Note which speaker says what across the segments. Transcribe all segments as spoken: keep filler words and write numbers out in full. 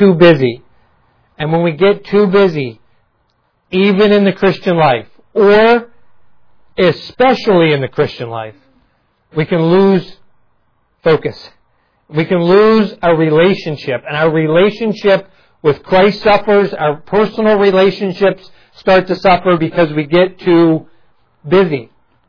Speaker 1: too busy. And when we get too busy, even in the Christian life, or especially in the Christian life, we can lose focus. We can lose our relationship. And our relationship with Christ suffers. Our personal relationships start to suffer because we get too busy.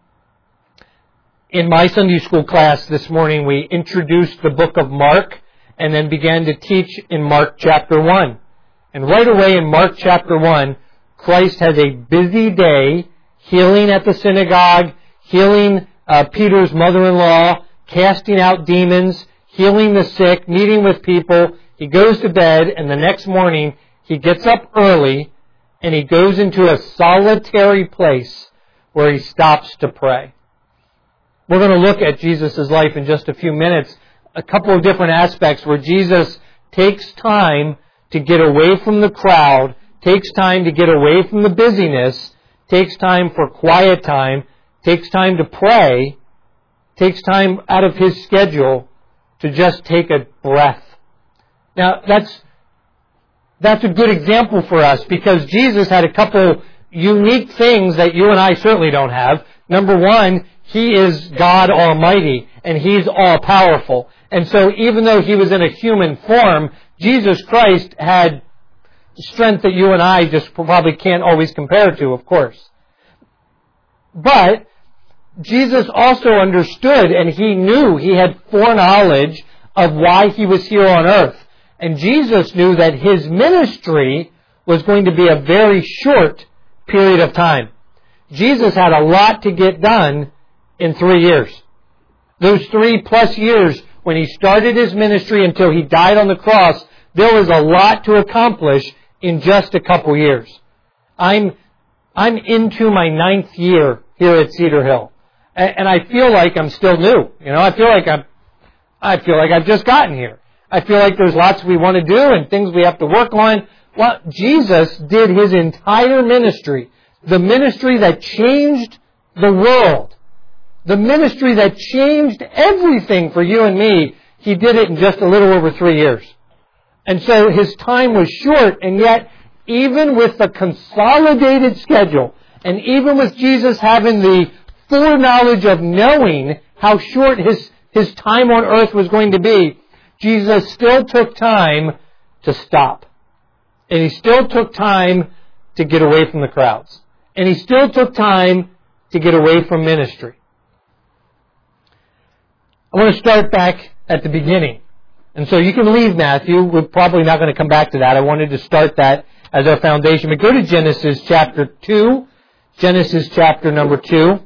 Speaker 1: In my Sunday school class this morning, we introduced the book of Mark and then began to teach in Mark chapter one. And right away in Mark chapter one, Christ has a busy day healing at the synagogue, healing uh, Peter's mother-in-law, casting out demons, healing the sick, meeting with people. He goes to bed, and the next morning he gets up early and he goes into a solitary place where he stops to pray. We're going to look at Jesus' life in just a few minutes, a couple of different aspects where Jesus takes time to get away from the crowd, takes time to get away from the busyness, takes time for quiet time, takes time to pray, takes time out of his schedule to just take a breath. Now, that's that's a good example for us because Jesus had a couple unique things that you and I certainly don't have. Number one, He is God Almighty, and He's all-powerful. And so even though He was in a human form, Jesus Christ had strength that you and I just probably can't always compare to, of course. But Jesus also understood, and He knew, He had foreknowledge of why He was here on earth. And Jesus knew that His ministry was going to be a very short period of time. Jesus had a lot to get done in three years. Those three plus years when He started His ministry until He died on the cross, there was a lot to accomplish in just a couple years. I'm, I'm into my ninth year here at Cedar Hill. And, and I feel like I'm still new. You know, I feel like I'm, I feel like I've just gotten here. I feel like there's lots we want to do and things we have to work on. Well, Jesus did His entire ministry, the ministry that changed the world, the ministry that changed everything for you and me. He did it in just a little over three years. And so His time was short, and yet even with the consolidated schedule, and even with Jesus having the foreknowledge of knowing how short his, his time on earth was going to be, Jesus still took time to stop. And He still took time to get away from the crowds. And He still took time to get away from ministry. I want to start back at the beginning. And so you can leave Matthew. We're probably not going to come back to that. I wanted to start that as our foundation. But go to Genesis chapter two. Genesis chapter number two.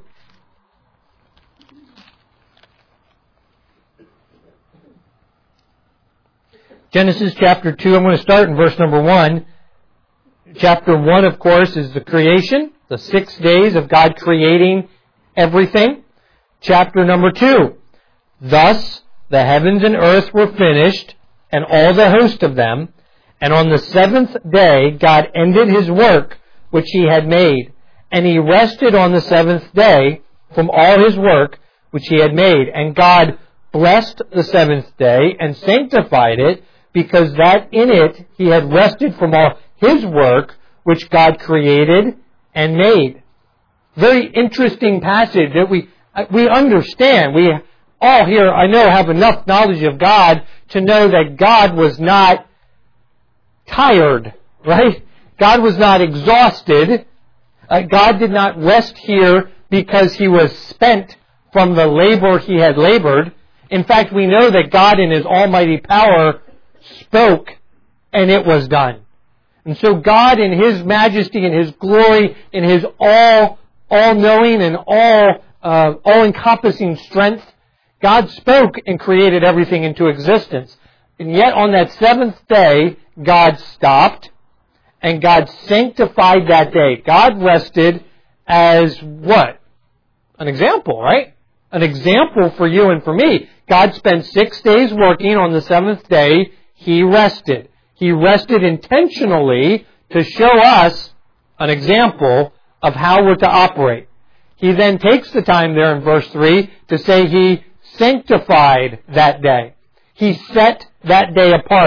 Speaker 1: Genesis chapter two, I'm going to start in verse number one. Chapter one, of course, is the creation, the six days of God creating everything. Chapter number two, thus the heavens and earth were finished, and all the host of them. And on the seventh day God ended His work which He had made, and He rested on the seventh day from all His work which He had made. And God blessed the seventh day and sanctified it, because that in it He had rested from all His work which God created and made. Very interesting passage that we we understand. We all here, I know, have enough knowledge of God to know that God was not tired, right? God was not exhausted. Uh, God did not rest here because He was spent from the labor He had labored. In fact, we know that God in His almighty power spoke, and it was done. And so God in His majesty and His glory, in His all, all-knowing and all, uh, all-encompassing strength, God spoke and created everything into existence. And yet on that seventh day, God stopped, and God sanctified that day. God rested as what? An example, right? An example for you and for me. God spent six days working. On the seventh day, He rested. He rested intentionally to show us an example of how we're to operate. He then takes the time there in verse three to say He sanctified that day. He set that day apart.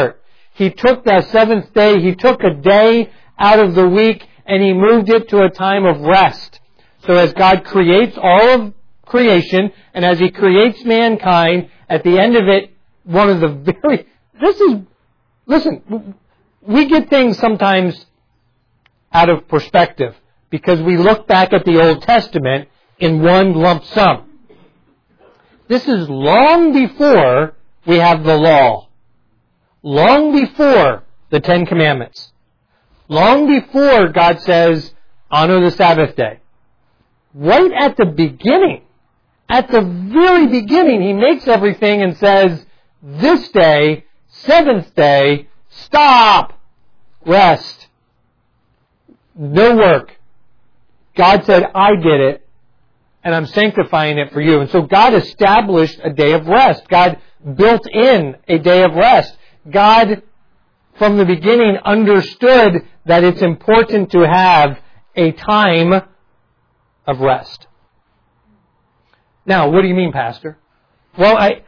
Speaker 1: He took that seventh day, He took a day out of the week, and He moved it to a time of rest. So as God creates all of creation, and as He creates mankind, at the end of it, one of the very... This is... Listen, we get things sometimes out of perspective because we look back at the Old Testament in one lump sum. This is long before we have the law. Long before the Ten Commandments. Long before God says, honor the Sabbath day. Right at the beginning, at the very beginning, He makes everything and says, this day, seventh day, stop, rest, no work. God said, I did it, and I'm sanctifying it for you. And so God established a day of rest. God built in a day of rest. God, from the beginning, understood that it's important to have a time of rest. Now, what do you mean, Pastor? Well, I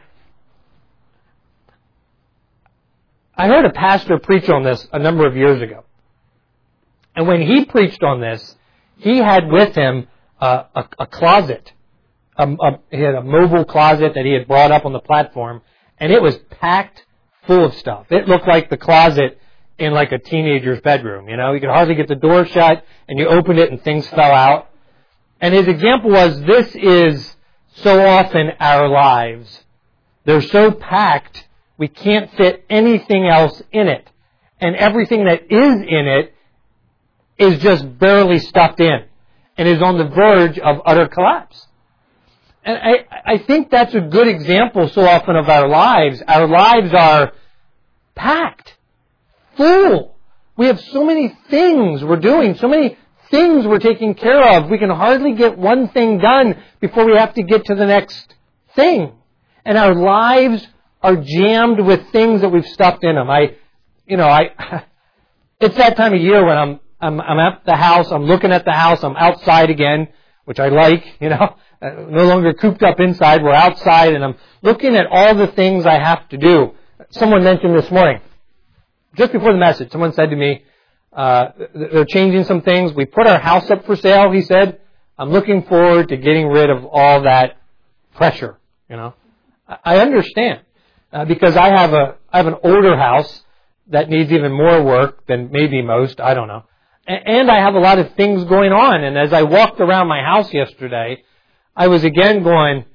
Speaker 1: I heard a pastor preach on this a number of years ago. And when he preached on this, he had with him uh, a, a closet. A, a, he had a mobile closet that he had brought up on the platform, and it was packed full of stuff. It looked like the closet in like a teenager's bedroom. You know, you could hardly get the door shut, and you opened it and things fell out. And his example was, this is so often our lives. They're so packed, we can't fit anything else in it. And everything that is in it is just barely stuffed in and is on the verge of utter collapse. And I, I think that's a good example so often of our lives. Our lives are packed, full. We have so many things we're doing, so many things we're taking care of. We can hardly get one thing done before we have to get to the next thing. And our lives are jammed with things that we've stuffed in them. I, you know, I, it's that time of year when I'm, I'm, I'm at the house, I'm looking at the house, I'm outside again, which I like, you know, no longer cooped up inside, we're outside, and I'm looking at all the things I have to do. Someone mentioned this morning, just before the message, someone said to me, uh, they're changing some things. We put our house up for sale, he said. I'm looking forward to getting rid of all that pressure, you know. I understand. Uh, because I have a I have an older house that needs even more work than maybe most, I don't know. And, and I have a lot of things going on. And as I walked around my house yesterday, I was again going,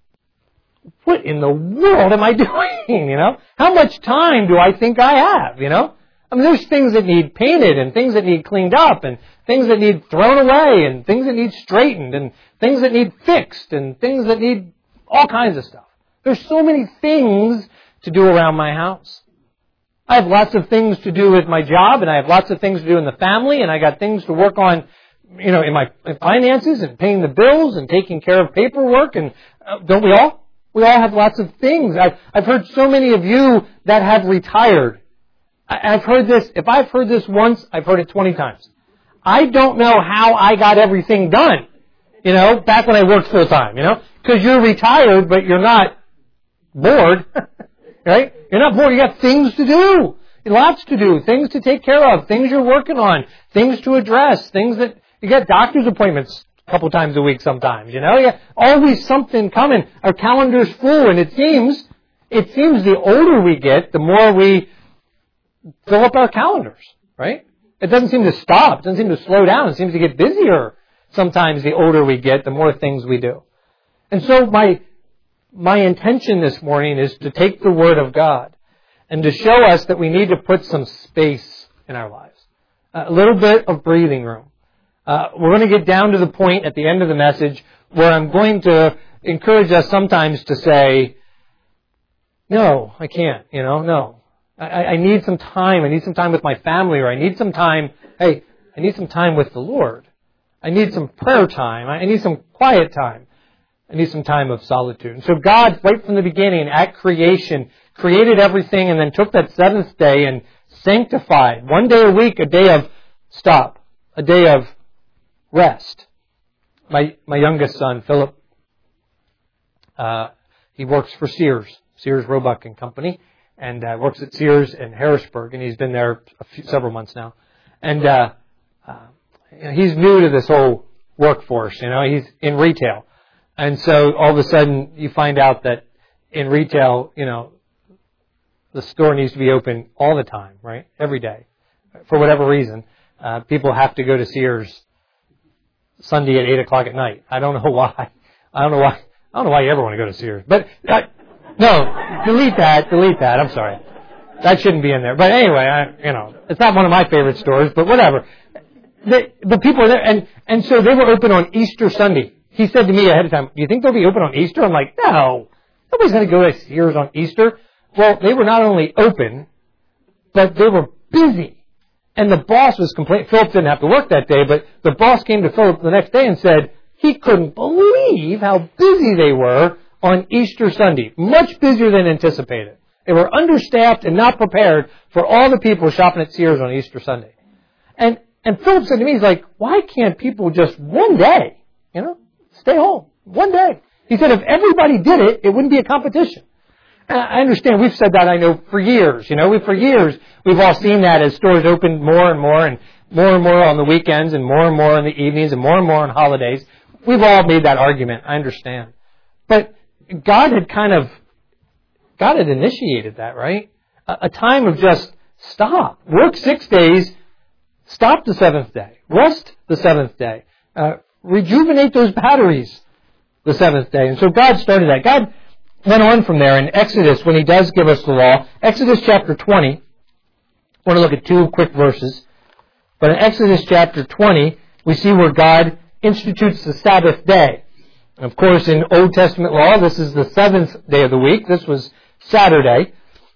Speaker 1: what in the world am I doing? You know, how much time do I think I have? You know, I mean, there's things that need painted and things that need cleaned up and things that need thrown away and things that need straightened and things that need fixed and things that need all kinds of stuff. There's so many things to do around my house. I have lots of things to do with my job, and I have lots of things to do in the family, and I got things to work on, you know, in my finances and paying the bills and taking care of paperwork. And uh, don't we all? We all have lots of things. I've, I've heard so many of you that have retired. I, I've heard this. If I've heard this once, I've heard it twenty times. I don't know how I got everything done, you know, back when I worked full time, you know, because you're retired, but you're not bored, right? You're not bored. You got things to do, lots to do, things to take care of, things you're working on, things to address, things that you got doctor's appointments a couple times a week sometimes. You know, you got always something coming. Our calendar's full, and it seems it seems the older we get, the more we fill up our calendars, right? It doesn't seem to stop. It doesn't seem to slow down. It seems to get busier. Sometimes the older we get, the more things we do. And so my My intention this morning is to take the Word of God and to show us that we need to put some space in our lives. A little bit of breathing room. Uh, we're going to get down to the point at the end of the message where I'm going to encourage us sometimes to say, no, I can't, you know, no. I, I need some time. I need some time with my family, or I need some time, hey, I need some time with the Lord. I need some prayer time. I need some quiet time. I need some time of solitude. And so God, right from the beginning, at creation, created everything and then took that seventh day and sanctified. One day a week, a day of stop, a day of rest. My my youngest son, Philip, uh, he works for Sears, Sears, Roebuck and Company. and uh, works at Sears in Harrisburg, and he's been there a few, several months now. And uh, uh, you know, he's new to this whole workforce. You know, he's in retail, and so all of a sudden you find out that in retail, you know, the store needs to be open all the time, right? Every day, for whatever reason. Uh, people have to go to Sears Sunday at eight o'clock at night. I don't know why. I don't know why. I don't know why you ever want to go to Sears. But uh, no, delete that. Delete that. I'm sorry. That shouldn't be in there. But anyway, I, you know, it's not one of my favorite stores. But whatever. The, the people are there, and and so they were open on Easter Sunday. He said to me ahead of time, "Do you think they'll be open on Easter?" I'm like, "No, nobody's going to go to Sears on Easter." Well, they were not only open, but they were busy. And the boss was complaining. Philip didn't have to work that day, but the boss came to Philip the next day and said he couldn't believe how busy they were on Easter Sunday. Much busier than anticipated. They were understaffed and not prepared for all the people shopping at Sears on Easter Sunday. And and Philip said to me, he's like, why can't people just one day, you know, stay home? One day. He said if everybody did it, it wouldn't be a competition. I understand. We've said that, I know, for years. You know, we for years, we've all seen that as stores opened more and more and more and more on the weekends and more and more in the evenings and more and more on holidays. We've all made that argument. I understand. But God had kind of, God had initiated that, right? A, a time of just stop. Work six days, stop the seventh day. Rest the seventh day. Uh, rejuvenate those batteries the seventh day. And so God started that. God went on from there in Exodus when he does give us the law. Exodus chapter twenty. I want to look at two quick verses. But in Exodus chapter twenty, we see where God institutes the Sabbath day. And of course, in Old Testament law, this is the seventh day of the week. This was Saturday.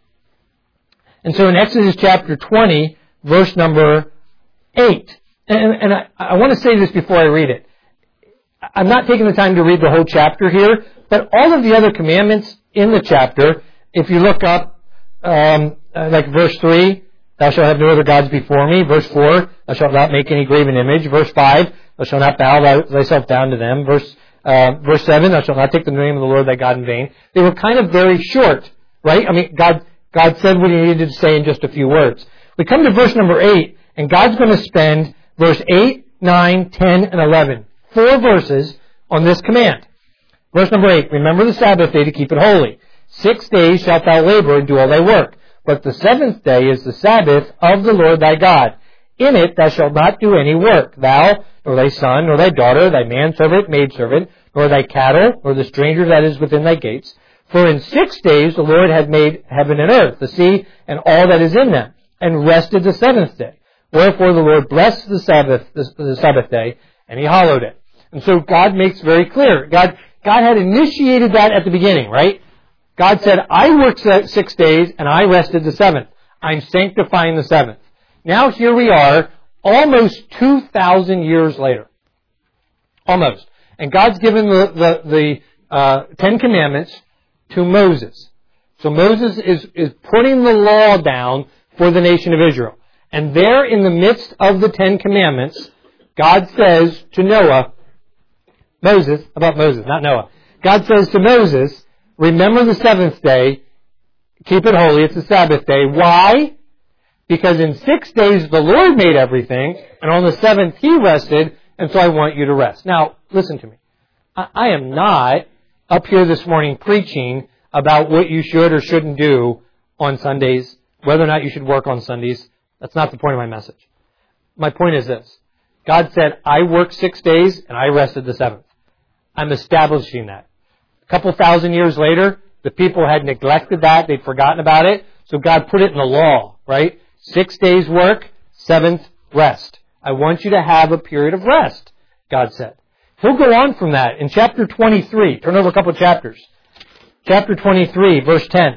Speaker 1: And so in Exodus chapter twenty, verse number eight. And, and I, I want to say this before I read it. I'm not taking the time to read the whole chapter here, but all of the other commandments in the chapter, if you look up, um, uh, like verse three, thou shalt have no other gods before me. Verse four, thou shalt not make any graven image. Verse five, thou shalt not bow thy, thyself down to them. Verse uh, verse seven, thou shalt not take the name of the Lord thy God in vain. They were kind of very short, right? I mean, God God said what he needed to say in just a few words. We come to verse number eight, and God's going to spend verse eight, nine, ten, and eleven. Four verses on this command. Verse number eight, remember the Sabbath day to keep it holy. Six days shalt thou labor and do all thy work. But the seventh day is the Sabbath of the Lord thy God. In it thou shalt not do any work, thou, nor thy son, nor thy daughter, thy manservant, maidservant, nor thy cattle, nor the stranger that is within thy gates. For in six days the Lord had made heaven and earth, the sea, and all that is in them, and rested the seventh day. Wherefore the Lord blessed the Sabbath, the, the Sabbath day, and he hallowed it. And so God makes very clear. God, God had initiated that at the beginning, right? God said, I worked six days and I rested the seventh. I'm sanctifying the seventh. Now here we are, almost two thousand years later. Almost. And God's given the, the, the uh, Ten Commandments to Moses. So Moses is, is putting the law down for the nation of Israel. And there in the midst of the Ten Commandments, God says to Noah, Moses, about Moses, not Noah. God says to Moses, remember the seventh day, keep it holy, it's the Sabbath day. Why? Because in six days the Lord made everything, and on the seventh He rested, and so I want you to rest. Now, listen to me. I, I am not up here this morning preaching about what you should or shouldn't do on Sundays, whether or not you should work on Sundays. That's not the point of my message. My point is this. God said, I worked six days and I rested the seventh. I'm establishing that. A couple thousand years later, the people had neglected that. They'd forgotten about it. So God put it in the law, right? Six days work, seventh rest. I want you to have a period of rest, God said. He'll go on from that in chapter twenty-three. Turn over a couple of chapters. Chapter twenty-three, verse ten.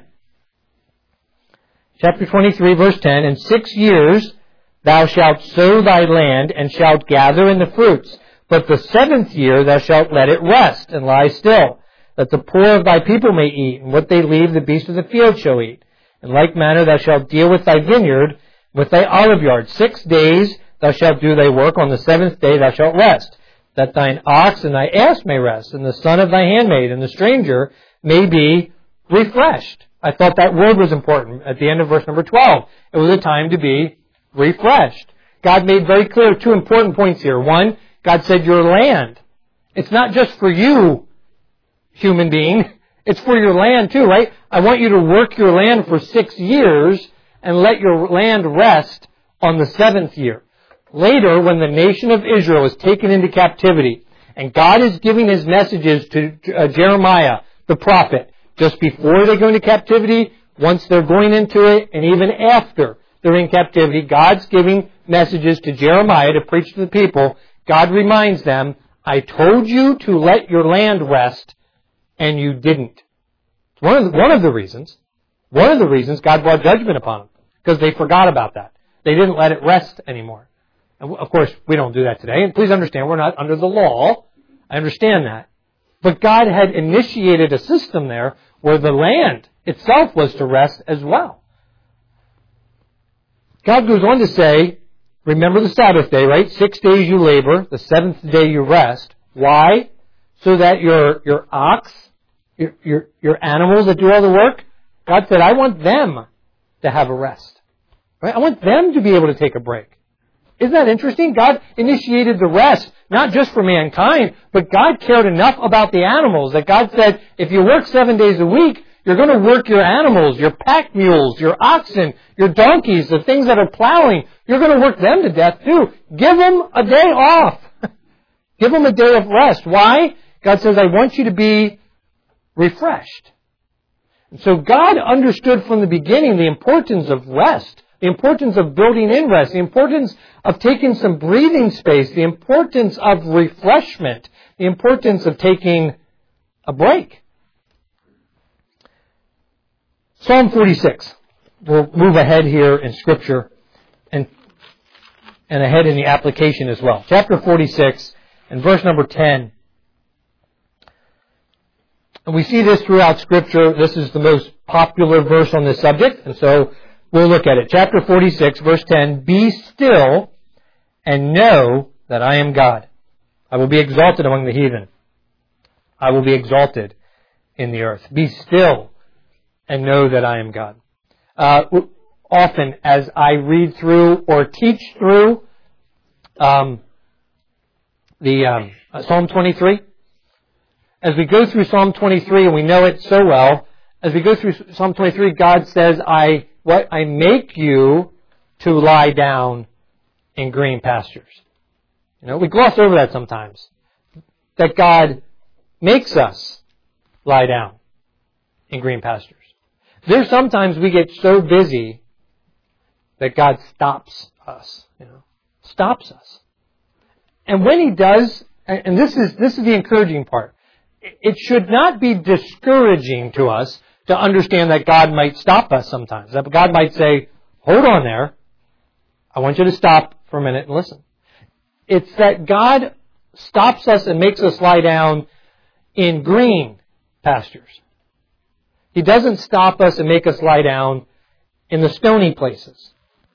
Speaker 1: Chapter twenty-three, verse ten. In six years thou shalt sow thy land, and shalt gather in the fruits. But the seventh year thou shalt let it rest, and lie still, that the poor of thy people may eat, and what they leave the beasts of the field shall eat. In like manner thou shalt deal with thy vineyard, with thy olive yard. Six days thou shalt do thy work, on the seventh day thou shalt rest, that thine ox and thy ass may rest, and the son of thy handmaid and the stranger may be refreshed. I thought that word was important at the end of verse number twelve. It was a time to be refreshed. God made very clear two important points here. One, God said your land. It's not just for you, human being. It's for your land too, right? I want you to work your land for six years and let your land rest on the seventh year. Later, when the nation of Israel is taken into captivity, and God is giving His messages to uh, Jeremiah, the prophet, just before they go into captivity, once they're going into it, and even after they're in captivity, God's giving messages to Jeremiah to preach to the people. God reminds them, I told you to let your land rest, and you didn't. One of the, one of the reasons, one of the reasons God brought judgment upon them, because they forgot about that. They didn't let it rest anymore. And of course, we don't do that today. And please understand, we're not under the law. I understand that. But God had initiated a system there where the land itself was to rest as well. God goes on to say, remember the Sabbath day, right? Six days you labor, the seventh day you rest. Why? So that your, your ox, your, your, your animals that do all the work, God said, I want them to have a rest. Right? I want them to be able to take a break. Isn't that interesting? God initiated the rest, not just for mankind, but God cared enough about the animals that God said, if you work seven days a week, you're going to work your animals, your pack mules, your oxen, your donkeys, the things that are plowing. You're going to work them to death too. Give them a day off. Give them a day of rest. Why? God says, I want you to be refreshed. And so God understood from the beginning the importance of rest, the importance of building in rest, the importance of taking some breathing space, the importance of refreshment, the importance of taking a break. Psalm forty-six. We'll move ahead here in Scripture and, and ahead in the application as well. Chapter forty-six and verse number ten. And we see this throughout Scripture. This is the most popular verse on this subject, and so we'll look at it. Chapter forty-six, verse ten. Be still and know that I am God. I will be exalted among the heathen. I will be exalted in the earth. Be still and know that I am God. Uh, often as I read through or teach through um, the um, uh, Psalm twenty-three, as we go through Psalm twenty-three, and we know it so well, as we go through Psalm twenty-three, God says, I what I make you to lie down in green pastures. You know, we gloss over that sometimes. That God makes us lie down in green pastures. There's sometimes we get so busy that God stops us, you know, stops us. And when He does, and this is this is the encouraging part, it should not be discouraging to us to understand that God might stop us sometimes. That God might say, hold on there. I want you to stop for a minute and listen. It's that God stops us and makes us lie down in green pastures. He doesn't stop us and make us lie down in the stony places.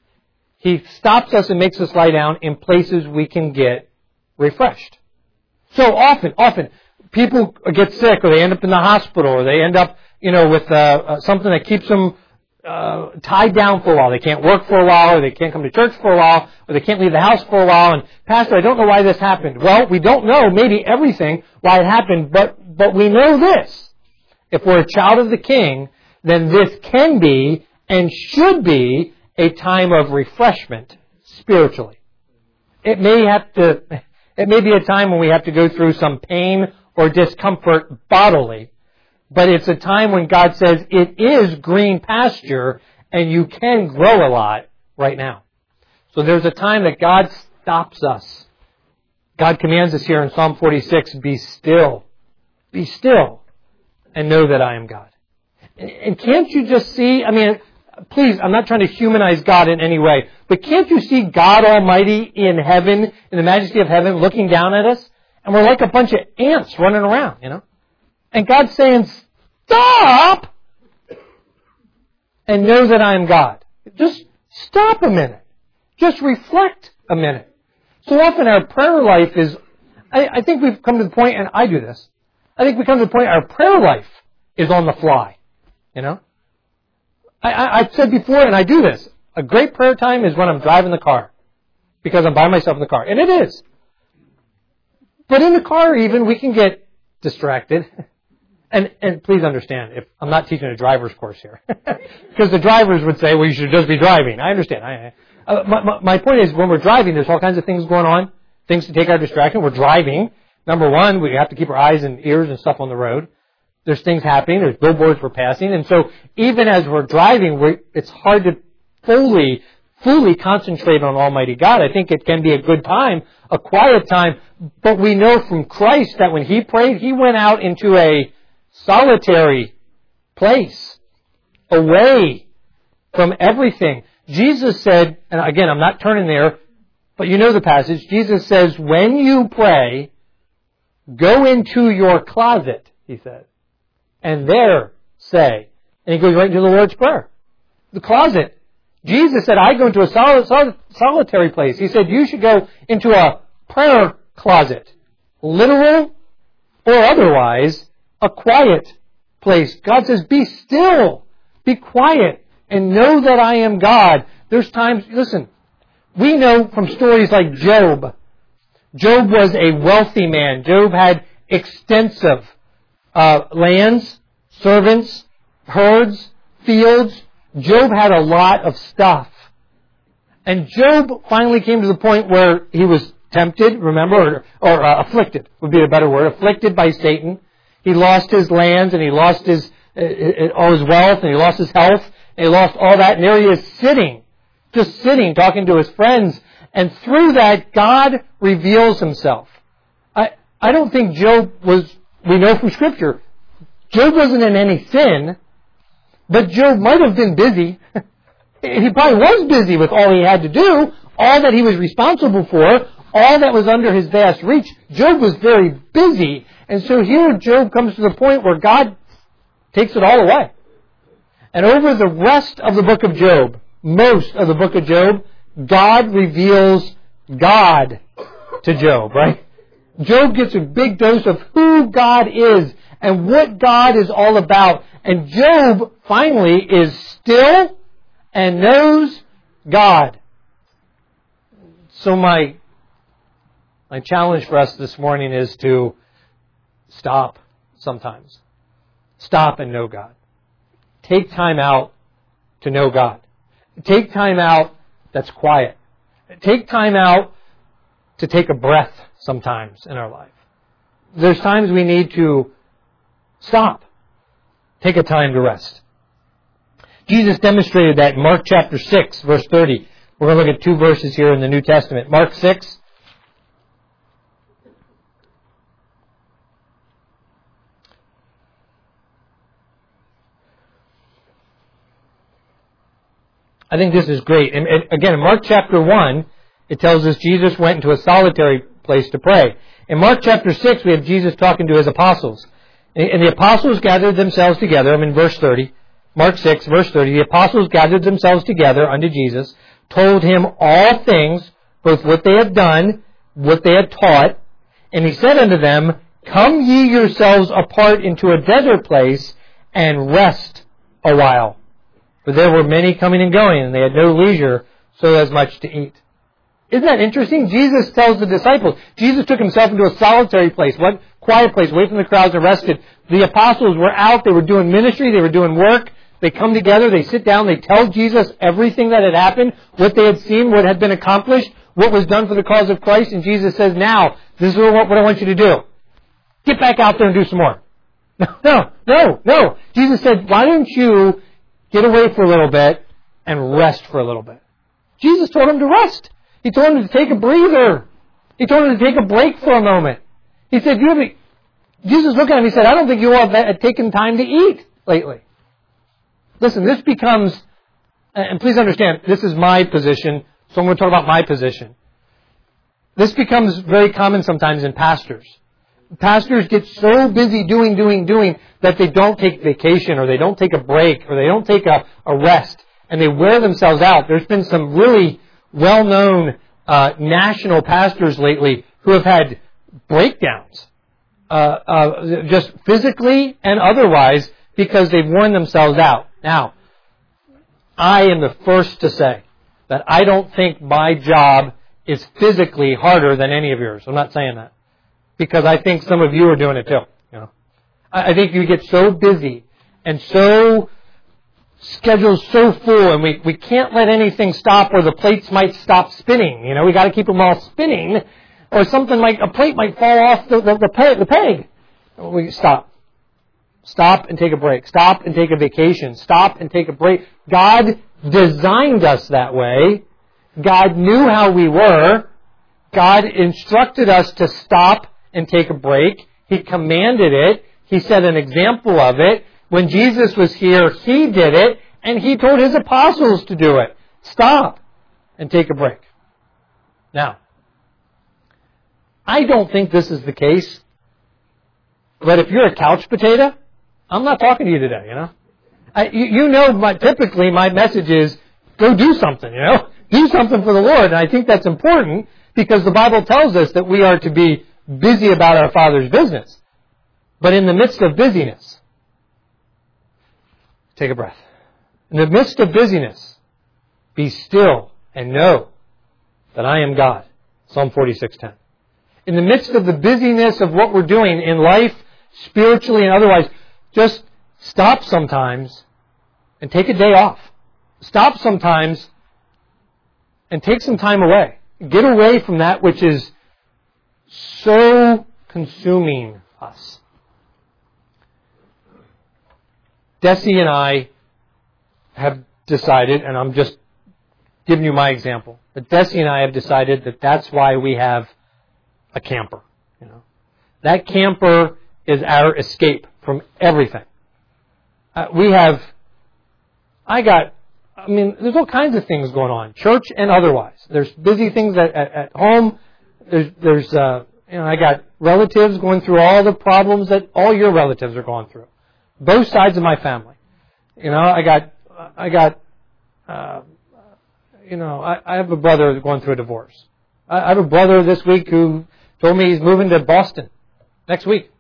Speaker 1: He stops us and makes us lie down in places we can get refreshed. So often, often, people get sick, or they end up in the hospital, or they end up, you know, with uh, uh, something that keeps them uh, tied down for a while. They can't work for a while, or they can't come to church for a while, or they can't leave the house for a while. And, Pastor, I don't know why this happened. Well, we don't know maybe everything why it happened, but but we know this. If we're a child of the King, then this can be and should be a time of refreshment spiritually. It may have to, it may be a time when we have to go through some pain or discomfort bodily, but it's a time when God says it is green pasture and you can grow a lot right now. So there's a time that God stops us. God commands us here in Psalm forty-six, be still, be still, and know that I am God. And can't you just see, I mean, please, I'm not trying to humanize God in any way, but can't you see God Almighty in heaven, in the majesty of heaven, looking down at us? And we're like a bunch of ants running around, you know? And God's saying, stop! And know that I am God. Just stop a minute. Just reflect a minute. So often our prayer life is, I, I think we've come to the point, and I do this, I think we come to the point our prayer life is on the fly, you know? I, I, I've said before, and I do this, a great prayer time is when I'm driving the car. Because I'm by myself in the car. And it is. But in the car even, we can get distracted. And and please understand, if I'm not teaching a driver's course here. Because the drivers would say, well, you should just be driving. I understand. I, uh, my, my point is, when we're driving, there's all kinds of things going on. Things to take our distraction. We're driving. Number one, we have to keep our eyes and ears and stuff on the road. There's things happening. There's billboards we're passing. And so even as we're driving, we're, it's hard to fully, fully concentrate on Almighty God. I think it can be a good time, a quiet time. But we know from Christ that when He prayed, He went out into a solitary place, away from everything. Jesus said, and again, I'm not turning there, but you know the passage. Jesus says, when you pray, go into your closet, He said, and there say. And He goes right into the Lord's Prayer. The closet. Jesus said, I go into a sol- sol- solitary place. He said, you should go into a prayer closet. Literal or otherwise, a quiet place. God says, be still, be quiet, and know that I am God. There's times, listen, we know from stories like Job. Job was a wealthy man. Job had extensive uh, lands, servants, herds, fields. Job had a lot of stuff. And Job finally came to the point where he was tempted, remember, or, or uh, afflicted would be a better word, afflicted by Satan. He lost his lands, and he lost his uh, all his wealth, and he lost his health, and he lost all that. And there he is sitting, just sitting, talking to his friends. And through that, God reveals Himself. I I don't think Job was, we know from Scripture, Job wasn't in any sin, but Job might have been busy. He probably was busy with all he had to do, all that he was responsible for, all that was under his vast reach. Job was very busy. And so here Job comes to the point where God takes it all away. And over the rest of the book of Job, most of the book of Job, God reveals God to Job, right? Job gets a big dose of who God is and what God is all about. And Job finally is still and knows God. So my, my challenge for us this morning is to stop sometimes. Stop and know God. Take time out to know God. Take time out that's quiet. Take time out to take a breath sometimes in our life. There's times we need to stop. Take a time to rest. Jesus demonstrated that in Mark chapter six, verse thirty. We're going to look at two verses here in the New Testament. Mark six. I think this is great. And, and again, in Mark chapter one, it tells us Jesus went into a solitary place to pray. In Mark chapter six, we have Jesus talking to His apostles. And, and the apostles gathered themselves together. I'm in verse thirty. Mark six, verse thirty. The apostles gathered themselves together unto Jesus, told Him all things, both what they had done, what they had taught. And He said unto them, come ye yourselves apart into a desert place, and rest a while. For there were many coming and going, and they had no leisure so as much to eat. Isn't that interesting? Jesus tells the disciples, Jesus took Himself into a solitary place, one quiet place, away from the crowds, and rested. The apostles were out, they were doing ministry, they were doing work. They come together, they sit down, they tell Jesus everything that had happened, what they had seen, what had been accomplished, what was done for the cause of Christ. And Jesus says, now, this is what I want you to do. Get back out there and do some more. No, no, no, no. Jesus said, why don't you get away for a little bit and rest for a little bit. Jesus told him to rest. He told him to take a breather. He told him to take a break for a moment. He said, "You have a, Jesus looked at him, He said, I don't think you all have taken time to eat lately. Listen, this becomes, and please understand, this is my position, so I'm going to talk about my position. This becomes very common sometimes in pastors. Pastors get so busy doing, doing, doing that they don't take vacation, or they don't take a break, or they don't take a, a rest, and they wear themselves out. There's been some really well-known uh, national pastors lately who have had breakdowns, uh, uh, just physically and otherwise, because they've worn themselves out. Now, I am the first to say that I don't think my job is physically harder than any of yours. I'm not saying that. Because I think some of you are doing it too. You know, I, I think you get so busy and so schedule's so full, and we, we can't let anything stop, or the plates might stop spinning. You know, we got to keep them all spinning, or something like a plate might fall off the the, the, peg, the peg. We stop, stop and take a break. Stop and take a vacation. Stop and take a break. God designed us that way. God knew how we were. God instructed us to stop and take a break. He commanded it. He set an example of it. When Jesus was here, He did it, and He told His apostles to do it. Stop and take a break. Now, I don't think this is the case, but if you're a couch potato, I'm not talking to you today, you know. I, you, you know, my, typically my message is, go do something, you know. Do something for the Lord, and I think that's important because the Bible tells us that we are to be busy about our Father's business. But in the midst of busyness, take a breath. In the midst of busyness, be still and know that I am God. Psalm forty-six ten. In the midst of the busyness of what we're doing in life, spiritually and otherwise, just stop sometimes and take a day off. Stop sometimes and take some time away. Get away from that which is so consuming us. Desi and I have decided, and I'm just giving you my example, but Desi and I have decided that that's why we have a camper. You know, that camper is our escape from everything. Uh, we have, I got, I mean, there's all kinds of things going on, church and otherwise. There's busy things at, at, at home. There's, there's, uh, you know, I got relatives going through all the problems that all your relatives are going through. Both sides of my family. You know, I got, I got, uh, you know, I, I have a brother going through a divorce. I, I have a brother this week who told me he's moving to Boston next week.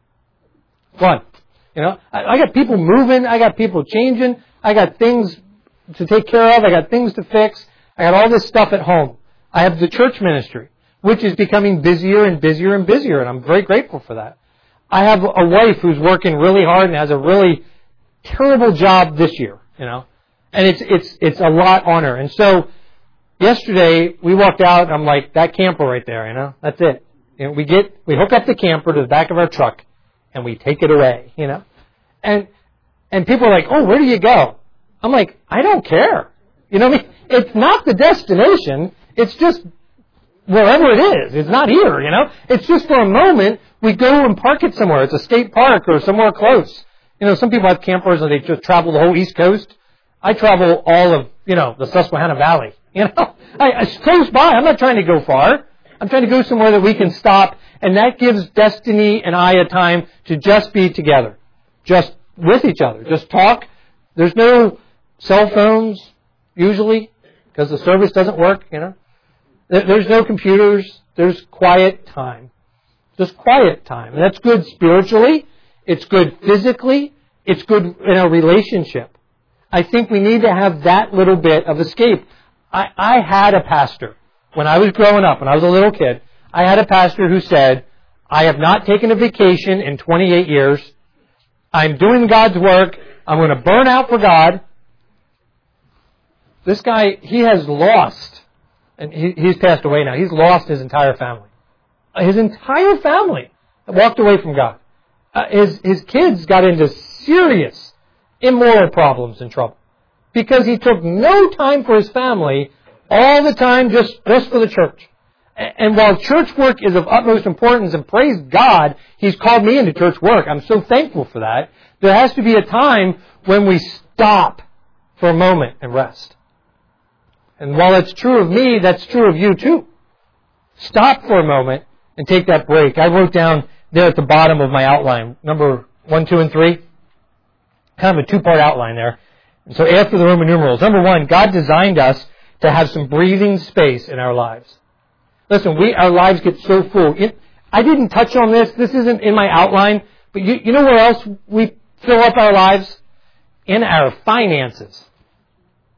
Speaker 1: Fun. You know, I, I got people moving. I got people changing. I got things to take care of. I got things to fix. I got all this stuff at home. I have the church ministry, which is becoming busier and busier and busier, and I'm very grateful for that. I have a wife who's working really hard and has a really terrible job this year, you know, and it's it's it's a lot on her. And so yesterday we walked out, and I'm like, that camper right there, you know, that's it. You know, we get we hook up the camper to the back of our truck, and we take it away, you know, and and people are like, oh, where do you go? I'm like, I don't care, you know what I mean? It's not the destination. It's just wherever it is. It's not here, you know. It's just for a moment. We go and park it somewhere. It's a state park or somewhere close. You know, some people have campers and they just travel the whole East Coast. I travel all of, you know, the Susquehanna Valley. You know, I, it's close by. I'm not trying to go far. I'm trying to go somewhere that we can stop, and that gives Destiny and I a time to just be together, just with each other, just talk. There's no cell phones usually because the service doesn't work. You know, there's no computers. There's quiet time. Just quiet time. And that's good spiritually. It's good physically. It's good in a relationship. I think we need to have that little bit of escape. I, I had a pastor when I was growing up, when I was a little kid. I had a pastor who said, I have not taken a vacation in twenty-eight years. I'm doing God's work. I'm going to burn out for God. This guy, he has lost, and he, he's passed away now. He's lost his entire family. His entire family walked away from God. Uh, his, his kids got into serious immoral problems and trouble because he took no time for his family, all the time just, just for the church. And, and while church work is of utmost importance, and praise God, He's called me into church work. I'm so thankful for that. There has to be a time when we stop for a moment and rest. And while it's true of me, that's true of you too. Stop for a moment and take that break. I wrote down there at the bottom of my outline, number one, two, and three, kind of a two-part outline there. And so after the Roman numerals, number one, God designed us to have some breathing space in our lives. Listen, we our lives get so full. It, I didn't touch on this. This isn't in my outline. But you, you know where else we fill up our lives? In our finances.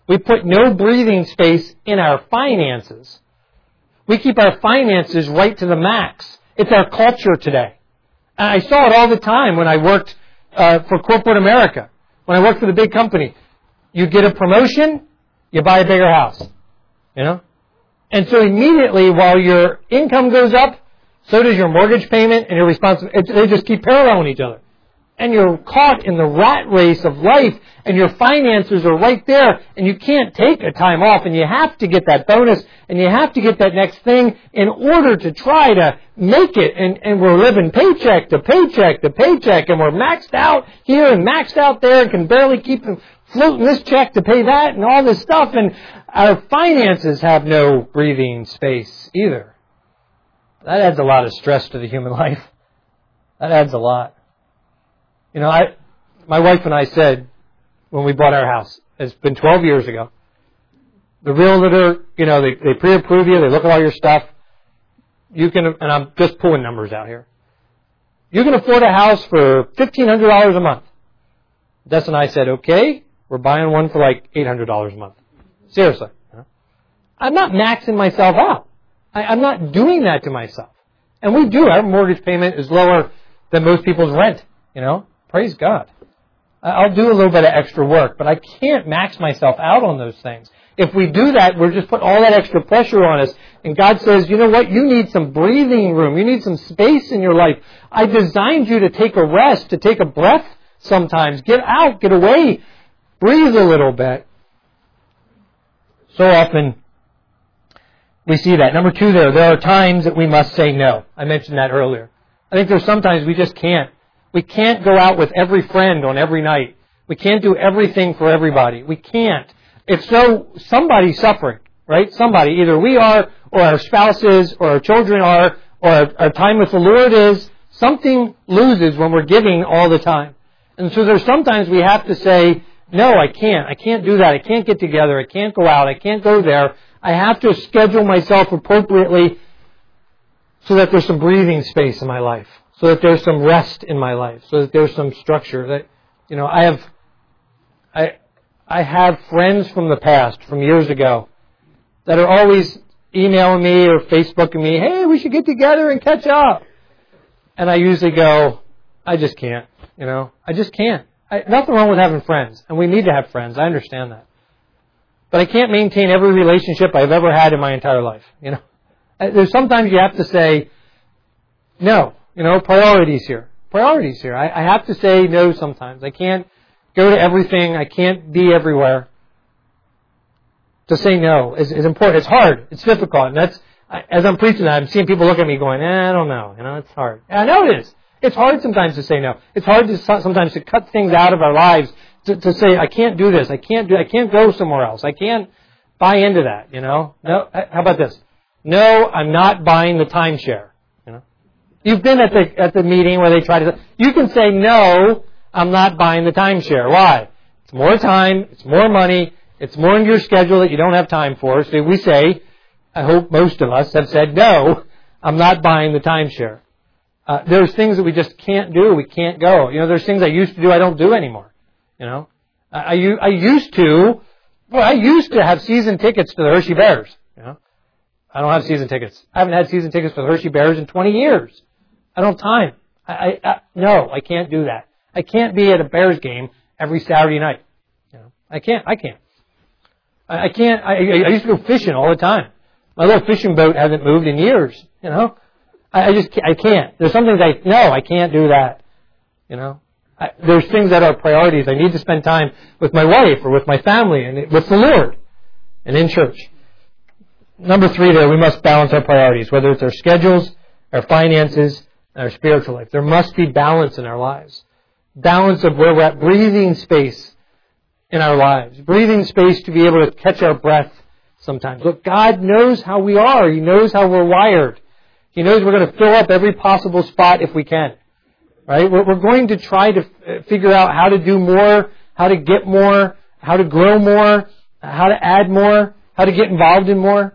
Speaker 1: We put no breathing space in our finances. We keep our finances right to the max. It's our culture today. And I saw it all the time when I worked uh, for corporate America. When I worked for the big company. You get a promotion, you buy a bigger house. You know? And so immediately, while your income goes up, so does your mortgage payment and your responsibility. They just keep paralleling each other. And you're caught in the rat race of life, and your finances are right there, and you can't take a time off, and you have to get that bonus, and you have to get that next thing in order to try to make it. And, and we're living paycheck to paycheck to paycheck, and we're maxed out here and maxed out there, and can barely keep floating this check to pay that, and all this stuff. And our finances have no breathing space either. That adds a lot of stress to the human life. That adds a lot. You know, I, my wife and I said when we bought our house, it's been twelve years ago, the realtor, you know, they, they pre-approve you, they look at all your stuff. You can, and I'm just pulling numbers out here. You can afford a house for fifteen hundred dollars a month. Des and I said, okay, we're buying one for like eight hundred dollars a month. Seriously. You know? I'm not maxing myself out. I, I'm not doing that to myself. And we do. Our mortgage payment is lower than most people's rent, you know. Praise God. I'll do a little bit of extra work, but I can't max myself out on those things. If we do that, we're just putting all that extra pressure on us. And God says, you know what? You need some breathing room. You need some space in your life. I designed you to take a rest, to take a breath sometimes. Get out, get away, breathe a little bit. So often we see that. Number two there, there are times that we must say no. I mentioned that earlier. I think there's sometimes we just can't. We can't go out with every friend on every night. We can't do everything for everybody. We can't. It's so somebody's suffering, right? Somebody. Either we are, or our spouses, or our children are, or our, our time with the Lord is. Something loses when we're giving all the time. And so there's sometimes we have to say, no, I can't. I can't do that. I can't get together. I can't go out. I can't go there. I have to schedule myself appropriately so that there's some breathing space in my life. So that there's some rest in my life. So that there's some structure. That, you know, I have, I, I have friends from the past, from years ago, that are always emailing me or Facebooking me, hey, we should get together and catch up. And I usually go, I just can't, you know, I just can't. I, nothing wrong with having friends, and we need to have friends. I understand that. But I can't maintain every relationship I've ever had in my entire life, you know. There's sometimes you have to say, no. You know, priorities here. Priorities here. I, I have to say no sometimes. I can't go to everything. I can't be everywhere. To say no is, is important. It's hard. It's difficult. And that's, as I'm preaching that, I'm seeing people look at me going, eh, I don't know. You know, it's hard. And I know it is. It's hard sometimes to say no. It's hard to sometimes to cut things out of our lives. To, to say, I can't do this. I can't do, I can't go somewhere else. I can't buy into that, you know. No, how about this? No, I'm not buying the timeshare. You've been at the at the meeting where they try to... You can say, no, I'm not buying the timeshare. Why? It's more time, it's more money, it's more in your schedule that you don't have time for. So we say, I hope most of us have said, no, I'm not buying the timeshare. Uh, there's things that we just can't do. We can't go. You know, there's things I used to do I don't do anymore. You know? I, I, I used to... Well, I used to have season tickets to the Hershey Bears. You know? I don't have season tickets. I haven't had season tickets for the Hershey Bears in twenty years. I don't have time. I, I, I, no, I can't do that. I can't be at a Bears game every Saturday night. You know, I can't. I can't. I, I can't. I, I used to go fishing all the time. My little fishing boat hasn't moved in years. You know, I, I just I can't. There's some things I no, I can't do that. You know, I, there's things that are priorities. I need to spend time with my wife or with my family and with the Lord and in church. Number three, there we must balance our priorities, whether it's our schedules, our finances, our spiritual life. There must be balance in our lives. Balance of where we're at, breathing space in our lives. Breathing space to be able to catch our breath sometimes. Look, God knows how we are. He knows how we're wired. He knows we're going to fill up every possible spot if we can. Right? We're, we're going to try to figure out how to do more, how to get more, how to grow more, how to add more, how to get involved in more.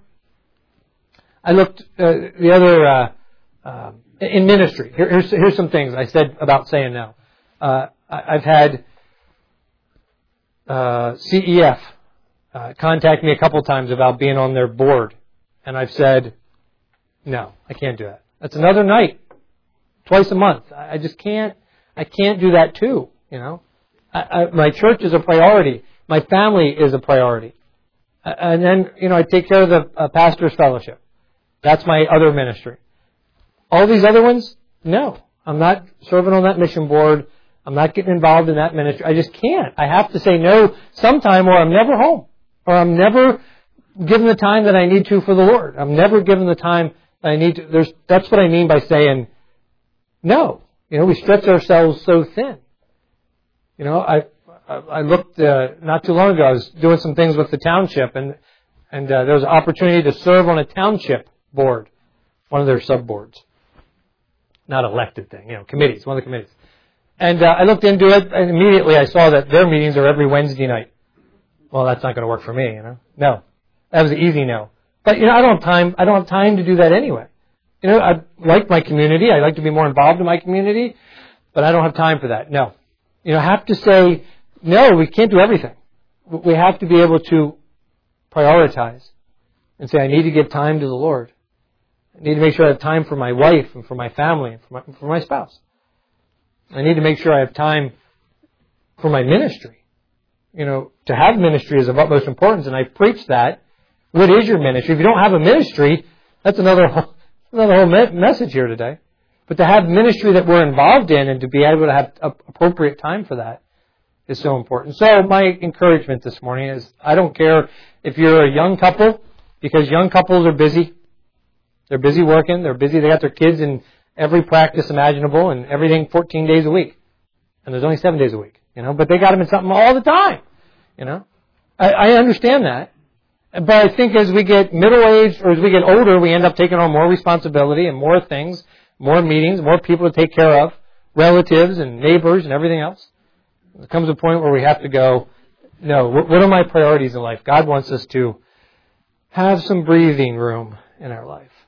Speaker 1: I looked uh, the other... Uh, uh, In ministry, Here, here's, here's some things I said about saying no. Uh, I, I've had uh, C E F, uh, contacted me a couple times about being on their board. And I've said, no, I can't do that. That's another night, twice a month. I just can't, I can't do that too, you know. I, I, my church is a priority. My family is a priority. And then, you know, I take care of the uh, pastor's fellowship. That's my other ministry. All these other ones, no. I'm not serving on that mission board. I'm not getting involved in that ministry. I just can't. I have to say no sometime or I'm never home. Or I'm never given the time that I need to for the Lord. I'm never given the time that I need to. There's, that's what I mean by saying no. You know, we stretch ourselves so thin. You know, I I looked uh, not too long ago. I was doing some things with the township, and and uh, there was an opportunity to serve on a township board, one of their sub boards, not elected thing, you know, committees, one of the committees. And uh, I looked into it, and immediately I saw that their meetings are every Wednesday night. Well, that's not going to work for me, you know. No, that was an easy no. But you know, I don't have time. I don't have time to do that anyway. You know, I like my community. I like to be more involved in my community, but I don't have time for that. No, you know, I have to say. No, we can't do everything. We have to be able to prioritize and say, I need to give time to the Lord. I need to make sure I have time for my wife and for my family and for my, for my spouse. I need to make sure I have time for my ministry. You know, to have ministry is of utmost importance, and I preach that. What is your ministry? If you don't have a ministry, that's another whole, another whole me- message here today. But to have ministry that we're involved in and to be able to have appropriate time for that is so important. So my encouragement this morning is, I don't care if you're a young couple, because young couples are busy. They're busy working. They're busy. They got their kids in every practice imaginable and everything fourteen days a week. And there's only seven days a week, you know, but they got them in something all the time, you know. I, I understand that. But I think as we get middle-aged or as we get older, we end up taking on more responsibility and more things, more meetings, more people to take care of, relatives and neighbors and everything else. There comes a point where we have to go, no, what are my priorities in life? God wants us to have some breathing room in our life.